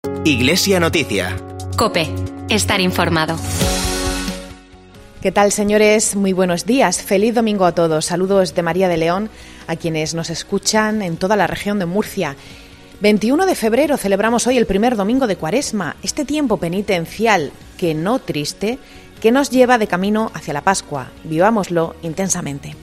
Iglesia Noticia. COPE. Estar informado. ¿Qué tal, señores? Muy buenos días. Feliz domingo a todos. Saludos de María de León a quienes nos escuchan en toda la región de Murcia. 21 de febrero celebramos hoy el primer domingo de Cuaresma, este tiempo penitencial, que no triste, que nos lleva de camino hacia la Pascua. Vivámoslo intensamente.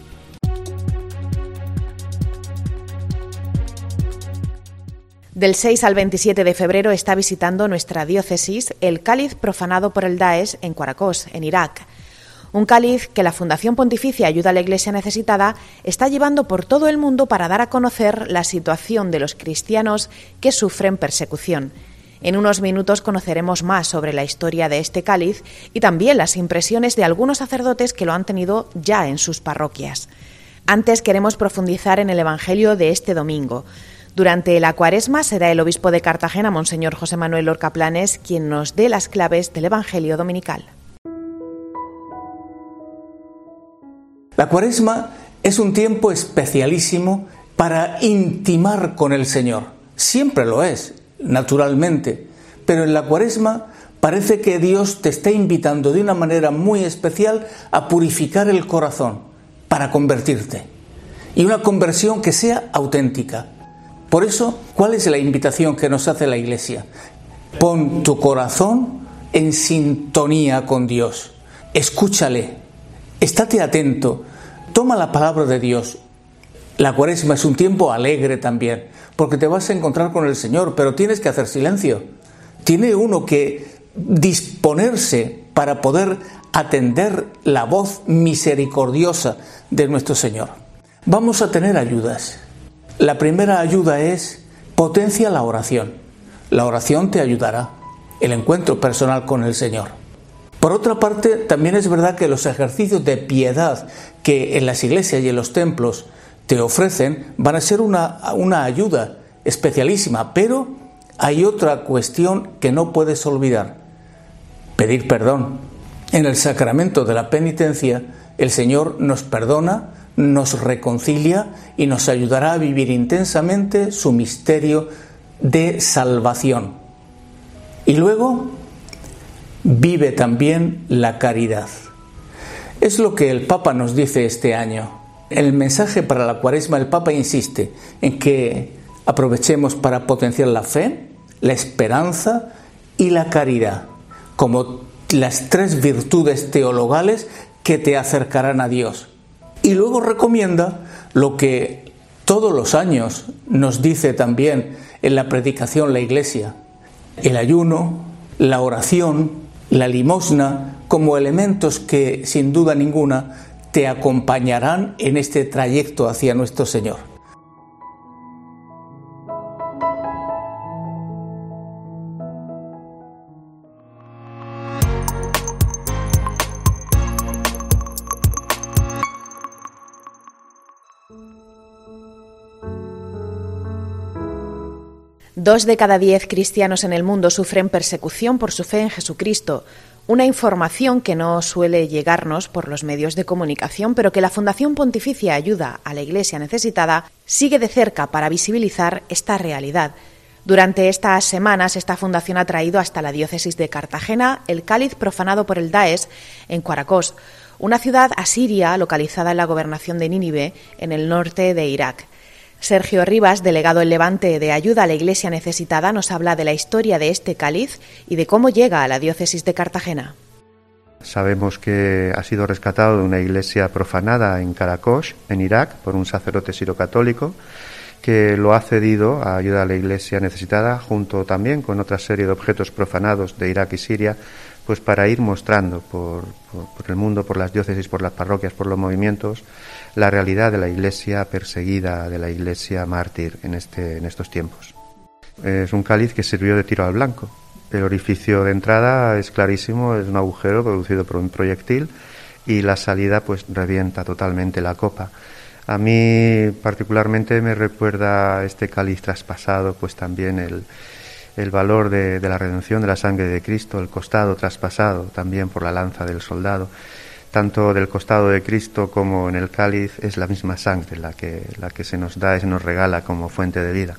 Del 6 al 27 de febrero está visitando nuestra diócesis el cáliz profanado por el Daesh en Quaracosh, en Irak. Un cáliz que la Fundación Pontificia Ayuda a la Iglesia Necesitada está llevando por todo el mundo para dar a conocer la situación de los cristianos que sufren persecución. En unos minutos conoceremos más sobre la historia de este cáliz y también las impresiones de algunos sacerdotes que lo han tenido ya en sus parroquias. Antes queremos profundizar en el Evangelio de este domingo. Durante la Cuaresma será el obispo de Cartagena, Monseñor José Manuel Lorca Planes, quien nos dé las claves del Evangelio dominical. La Cuaresma es un tiempo especialísimo para intimar con el Señor. Siempre lo es, naturalmente, pero en la Cuaresma parece que Dios te está invitando de una manera muy especial a purificar el corazón para convertirte. Y una conversión que sea auténtica. Por eso, ¿cuál es la invitación que nos hace la Iglesia? Pon tu corazón en sintonía con Dios. Escúchale. Estate atento. Toma la palabra de Dios. La Cuaresma es un tiempo alegre también, porque te vas a encontrar con el Señor, pero tienes que hacer silencio. Tiene uno que disponerse para poder atender la voz misericordiosa de nuestro Señor. Vamos a tener ayudas. La primera ayuda es potencia la oración. La oración te ayudará, el encuentro personal con el Señor. Por otra parte, también es verdad que los ejercicios de piedad que en las iglesias y en los templos te ofrecen van a ser una ayuda especialísima, pero hay otra cuestión que no puedes olvidar: pedir perdón. En el sacramento de la penitencia, el Señor nos perdona, nos reconcilia y nos ayudará a vivir intensamente su misterio de salvación. Y luego vive también la caridad. Es lo que el Papa nos dice este año. En el mensaje para la Cuaresma, el Papa insiste en que aprovechemos para potenciar la fe, la esperanza y la caridad, como las tres virtudes teologales que te acercarán a Dios. Y luego recomienda lo que todos los años nos dice también en la predicación la Iglesia: el ayuno, la oración, la limosna, como elementos que sin duda ninguna te acompañarán en este trayecto hacia nuestro Señor. Dos de cada 10 cristianos en el mundo sufren persecución por su fe en Jesucristo, una información que no suele llegarnos por los medios de comunicación, pero que la Fundación Pontificia Ayuda a la Iglesia Necesitada sigue de cerca para visibilizar esta realidad. Durante estas semanas, esta fundación ha traído hasta la diócesis de Cartagena el cáliz profanado por el Daesh en Quaracosh, una ciudad asiria localizada en la gobernación de Nínive, en el norte de Irak. Sergio Rivas, delegado en Levante de Ayuda a la Iglesia Necesitada, nos habla de la historia de este cáliz y de cómo llega a la diócesis de Cartagena. Sabemos que ha sido rescatado de una iglesia profanada en Quaracosh, en Irak, por un sacerdote sirocatólico que lo ha cedido a Ayuda a la Iglesia Necesitada, junto también con otra serie de objetos profanados de Irak y Siria, pues para ir mostrando por el mundo, por las diócesis, por las parroquias, por los movimientos, la realidad de la Iglesia perseguida, de la Iglesia mártir en estos tiempos. Es un cáliz que sirvió de tiro al blanco. El orificio de entrada es clarísimo, es un agujero producido por un proyectil, y la salida pues revienta totalmente la copa. A mí particularmente me recuerda este cáliz traspasado, pues también el valor de la redención de la sangre de Cristo, el costado traspasado también por la lanza del soldado. Tanto del costado de Cristo como en el cáliz es la misma sangre la que se nos da y se nos regala como fuente de vida.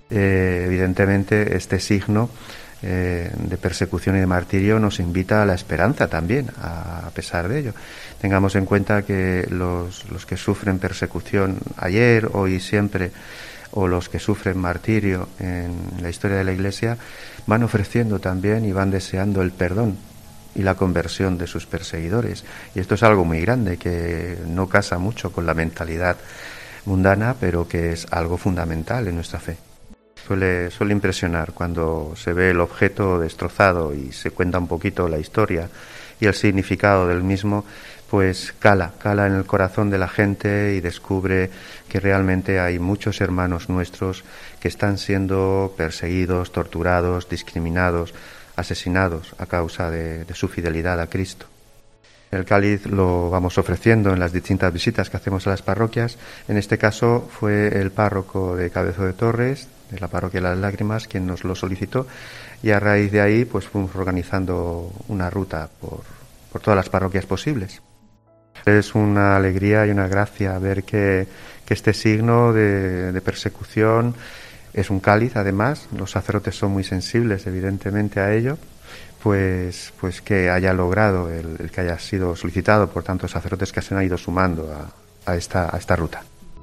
Evidentemente, este signo de persecución y de martirio nos invita a la esperanza también, a pesar de ello. Tengamos en cuenta que los que sufren persecución ayer, hoy y siempre, o los que sufren martirio en la historia de la Iglesia, van ofreciendo también y van deseando el perdón y la conversión de sus perseguidores. Y esto es algo muy grande, que no casa mucho con la mentalidad mundana, pero que es algo fundamental en nuestra fe. Suele impresionar cuando se ve el objeto destrozado y se cuenta un poquito la historia y el significado del mismo, pues cala en el corazón de la gente y descubre que realmente hay muchos hermanos nuestros que están siendo perseguidos, torturados, discriminados, asesinados a causa de su fidelidad a Cristo. El cáliz lo vamos ofreciendo en las distintas visitas que hacemos a las parroquias. En este caso fue el párroco de Cabezo de Torres, de la parroquia de las Lágrimas, quien nos lo solicitó, y a raíz de ahí pues fuimos organizando una ruta por todas las parroquias posibles. Es una alegría y una gracia ver que este signo de persecución es un cáliz. Además, los sacerdotes son muy sensibles evidentemente a ello, pues que haya logrado el que haya sido solicitado por tantos sacerdotes que se han ido sumando a esta ruta.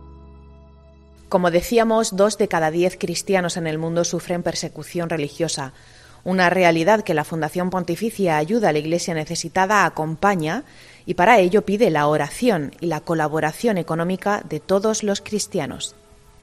Como decíamos, 2 de cada 10 cristianos en el mundo sufren persecución religiosa, una realidad que la Fundación Pontificia Ayuda a la Iglesia Necesitada acompaña, y para ello pide la oración y la colaboración económica de todos los cristianos.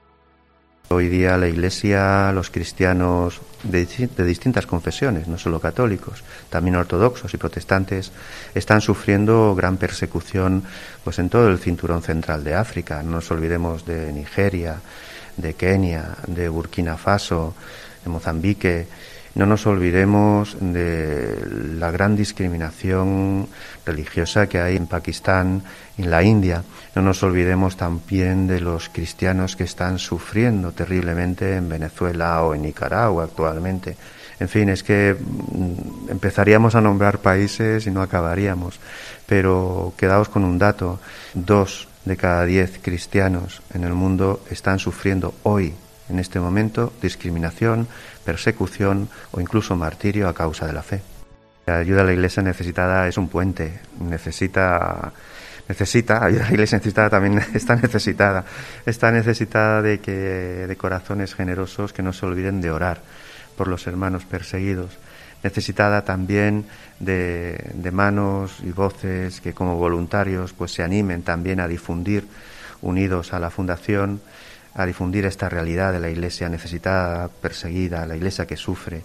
Hoy día la Iglesia, los cristianos de distintas confesiones, no solo católicos, también ortodoxos y protestantes, están sufriendo gran persecución pues en todo el cinturón central de África. No nos olvidemos de Nigeria, de Kenia, de Burkina Faso, de Mozambique. No nos olvidemos de la gran discriminación religiosa que hay en Pakistán, en la India. No nos olvidemos también de los cristianos que están sufriendo terriblemente en Venezuela o en Nicaragua actualmente. En fin, es que empezaríamos a nombrar países y no acabaríamos. Pero quedaos con un dato: 2 de cada 10 cristianos en el mundo están sufriendo hoy, en este momento, discriminación, persecución o incluso martirio a causa de la fe. La ayuda a la Iglesia necesitada es un puente, necesita ayuda a la Iglesia necesitada, también está necesitada de corazones generosos que no se olviden de orar por los hermanos perseguidos, necesitada también de manos y voces que como voluntarios pues se animen también a difundir, unidos a la Fundación, a difundir esta realidad de la Iglesia necesitada, perseguida, la Iglesia que sufre.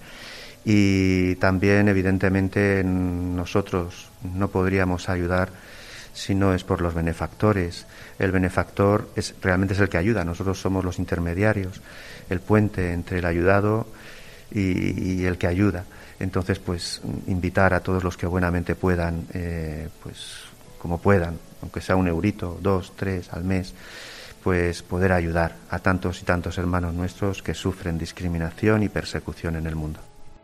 Y también, evidentemente, nosotros no podríamos ayudar si no es por los benefactores. El benefactor realmente es el que ayuda, nosotros somos los intermediarios, el puente entre el ayudado y el que ayuda. Entonces, pues, invitar a todos los que buenamente puedan, pues, como puedan, aunque sea 1 eurito, 2, 3 al mes, pues poder ayudar a tantos y tantos hermanos nuestros que sufren discriminación y persecución en el mundo.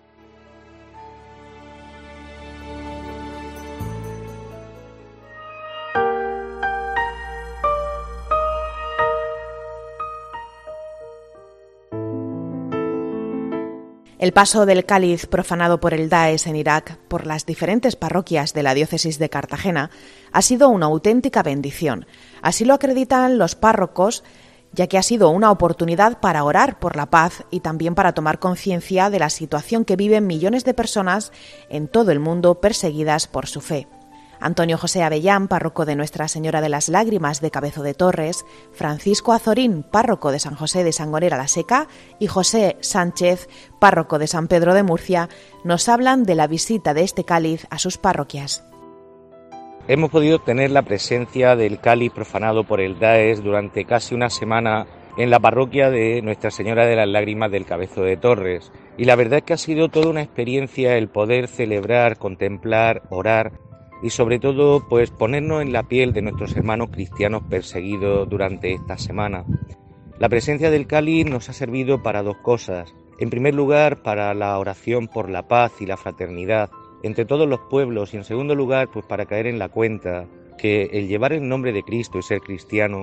El paso del cáliz profanado por el Daesh en Irak por las diferentes parroquias de la diócesis de Cartagena ha sido una auténtica bendición. Así lo acreditan los párrocos, ya que ha sido una oportunidad para orar por la paz y también para tomar conciencia de la situación que viven millones de personas en todo el mundo perseguidas por su fe. Antonio José Avellán, párroco de Nuestra Señora de las Lágrimas de Cabezo de Torres, Francisco Azorín, párroco de San José de Sangonera la Seca, y José Sánchez, párroco de San Pedro de Murcia, nos hablan de la visita de este cáliz a sus parroquias. Hemos podido tener la presencia del cáliz profanado por el Daesh durante casi una semana en la parroquia de Nuestra Señora de las Lágrimas del Cabezo de Torres. Y la verdad es que ha sido toda una experiencia el poder celebrar, contemplar, orar y sobre todo pues ponernos en la piel de nuestros hermanos cristianos perseguidos durante esta semana. La presencia del cáliz nos ha servido para 2 cosas. En primer lugar, para la oración por la paz y la fraternidad entre todos los pueblos, y en segundo lugar, pues para caer en la cuenta que el llevar el nombre de Cristo y ser cristiano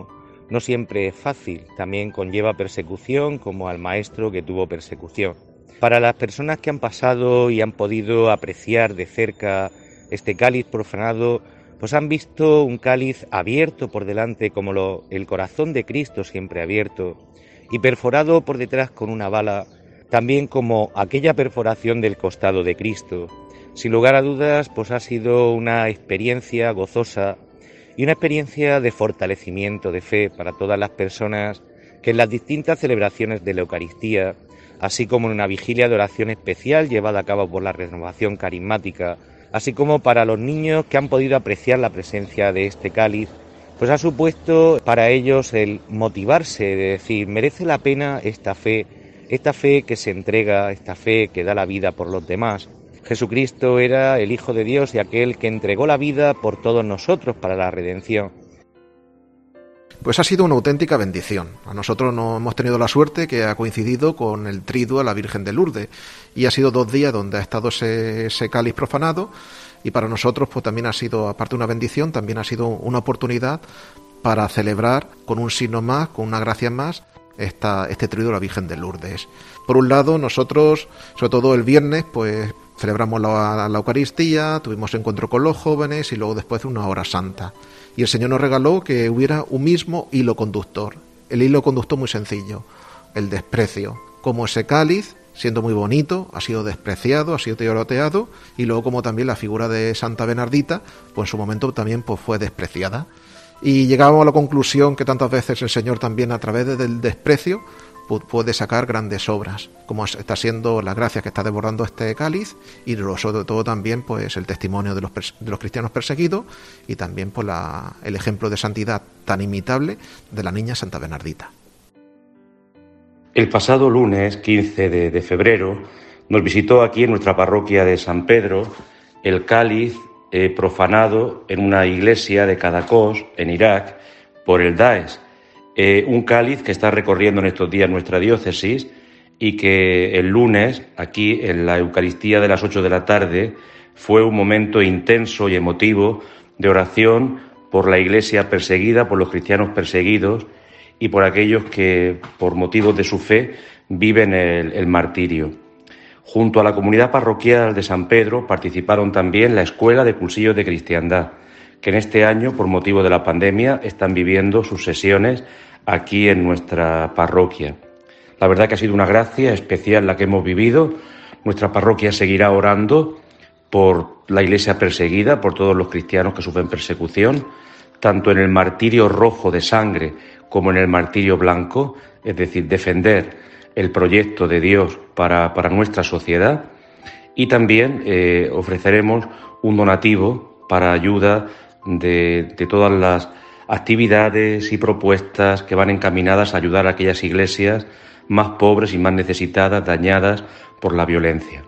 no siempre es fácil, también conlleva persecución, como al maestro que tuvo persecución. Para las personas que han pasado y han podido apreciar de cerca este cáliz profanado, pues han visto un cáliz abierto por delante como el corazón de Cristo siempre abierto y perforado por detrás con una bala, también como aquella perforación del costado de Cristo. Sin lugar a dudas, pues ha sido una experiencia gozosa y una experiencia de fortalecimiento de fe para todas las personas que en las distintas celebraciones de la Eucaristía, así como en una vigilia de oración especial llevada a cabo por la Renovación Carismática, así como para los niños que han podido apreciar la presencia de este cáliz, pues ha supuesto para ellos el motivarse, de decir, merece la pena esta fe que se entrega, esta fe que da la vida por los demás. Jesucristo era el Hijo de Dios y aquel que entregó la vida por todos nosotros para la redención. Pues ha sido una auténtica bendición. A nosotros no hemos tenido la suerte que ha coincidido con el triduo a la Virgen de Lourdes y ha sido 2 días donde ha estado ese cáliz profanado y para nosotros pues también ha sido, aparte de una bendición, también ha sido una oportunidad para celebrar con un signo más, con una gracia más, este triduo a la Virgen de Lourdes. Por un lado, nosotros, sobre todo el viernes, pues celebramos la Eucaristía, tuvimos encuentro con los jóvenes y luego después una hora santa. Y el Señor nos regaló que hubiera un mismo hilo conductor. El hilo conductor muy sencillo, el desprecio. Como ese cáliz, siendo muy bonito, ha sido despreciado, ha sido tiroteado, y luego como también la figura de Santa Bernardita, pues en su momento también pues fue despreciada. Y llegábamos a la conclusión que tantas veces el Señor también a través del desprecio puede sacar grandes obras, como está siendo la gracia que está desbordando este cáliz y sobre todo también pues el testimonio de los cristianos perseguidos y también pues el ejemplo de santidad tan imitable de la niña Santa Bernardita. El pasado lunes 15 de febrero nos visitó aquí en nuestra parroquia de San Pedro el cáliz profanado en una iglesia de Kadakos, en Irak, por el Daesh. Un cáliz que está recorriendo en estos días nuestra diócesis y que el lunes, aquí en la Eucaristía de las 8 de la tarde, fue un momento intenso y emotivo de oración por la Iglesia perseguida, por los cristianos perseguidos y por aquellos que, por motivos de su fe, viven el martirio. Junto a la comunidad parroquial de San Pedro participaron también la Escuela de Cursillos de Cristiandad, que en este año, por motivo de la pandemia, están viviendo sus sesiones aquí en nuestra parroquia. La verdad que ha sido una gracia especial la que hemos vivido. Nuestra parroquia seguirá orando por la Iglesia perseguida, por todos los cristianos que sufren persecución, tanto en el martirio rojo de sangre como en el martirio blanco, es decir, defender el proyecto de Dios para nuestra sociedad. Y también ofreceremos un donativo para ayuda de todas las actividades y propuestas que van encaminadas a ayudar a aquellas iglesias más pobres y más necesitadas, dañadas por la violencia.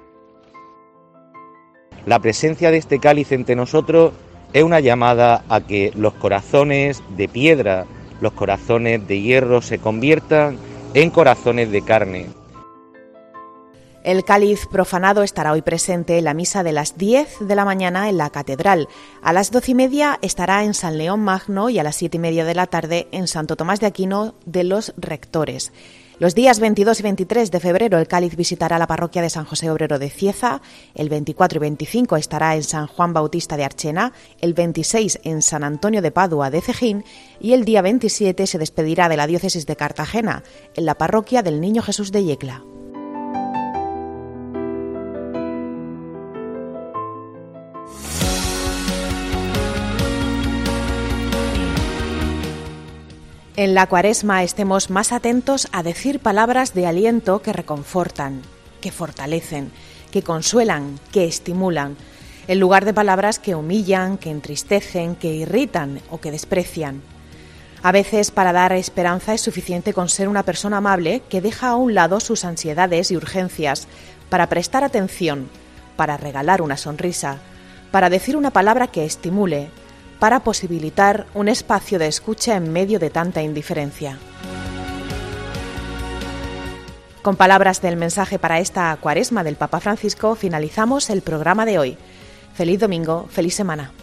La presencia de este cáliz entre nosotros es una llamada a que los corazones de piedra, los corazones de hierro se conviertan en corazones de carne. El cáliz profanado estará hoy presente en la misa de las 10 de la mañana en la Catedral. A las 12:30 estará en San León Magno y a las 7:30 de la tarde en Santo Tomás de Aquino de los Rectores. Los días 22 y 23 de febrero el cáliz visitará la parroquia de San José Obrero de Cieza, el 24 y 25 estará en San Juan Bautista de Archena, el 26 en San Antonio de Padua de Cejín y el día 27 se despedirá de la diócesis de Cartagena, en la parroquia del Niño Jesús de Yecla. En la Cuaresma estemos más atentos a decir palabras de aliento que reconfortan, que fortalecen, que consuelan, que estimulan, en lugar de palabras que humillan, que entristecen, que irritan o que desprecian. A veces, para dar esperanza es suficiente con ser una persona amable que deja a un lado sus ansiedades y urgencias para prestar atención, para regalar una sonrisa, para decir una palabra que estimule, para posibilitar un espacio de escucha en medio de tanta indiferencia. Con palabras del mensaje para esta Cuaresma del Papa Francisco finalizamos el programa de hoy. Feliz domingo, feliz semana.